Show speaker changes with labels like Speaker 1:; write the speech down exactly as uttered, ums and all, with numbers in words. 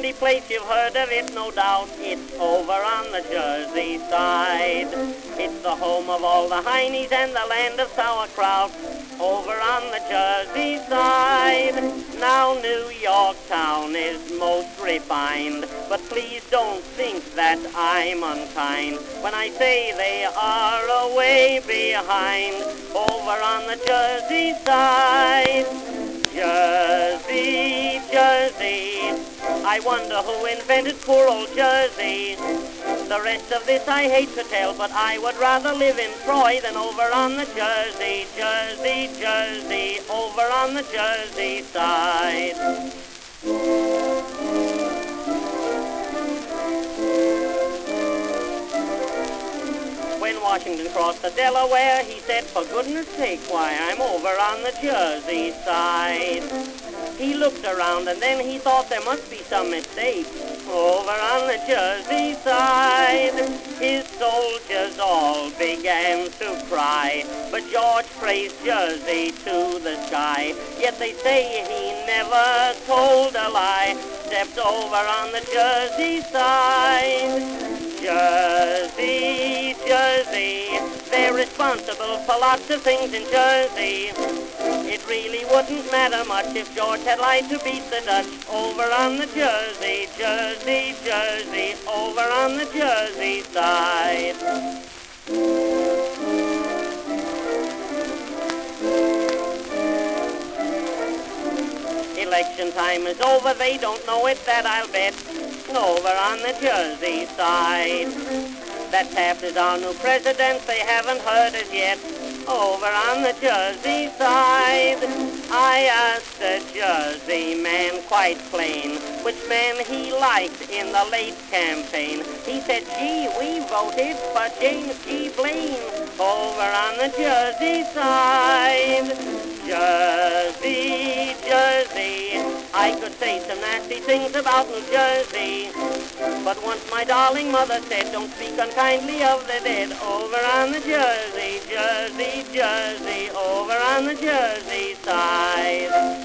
Speaker 1: Jersey place, you've heard of it, no doubt. It's over on the Jersey side. It's the home of all the heinies and the land of sauerkraut. Over on the Jersey side. Now New York town is most refined, but please don't think that I'm unkind when I say they are a way behind. Over on the Jersey side. Jersey, Jersey, I wonder who invented poor old Jersey. The rest of this I hate to tell, but I would rather live in Troy than over on the Jersey, Jersey, Jersey, over on the Jersey side. When Washington crossed the Delaware, he said, for goodness sake, why, I'm over on the Jersey side. He looked around and then he thought there must be some mistake. Over on the Jersey side, his soldiers all began to cry, but George praised Jersey to the sky. Yet they say he never told a lie, stepped over on the Jersey side. Jersey, Jersey, they're responsible for lots of things in Jersey. It really wouldn't matter much if George had lied to beat the Dutch. Over on the Jersey, Jersey, Jersey, over on the Jersey side. Election time is over, they don't know it, that I'll bet. Over on the Jersey side. That Taft is our new president, they haven't heard as yet. Over on the Jersey side, I asked a Jersey man quite plain which man he liked in the late campaign. He said, gee, we voted for James G. Blaine. Over on the Jersey side. Jersey, Jersey, I could say some nasty things about New Jersey, but once my darling mother said, don't speak unkindly of the dead. Over on the Jersey, Jersey, Jersey, over on the Jersey side.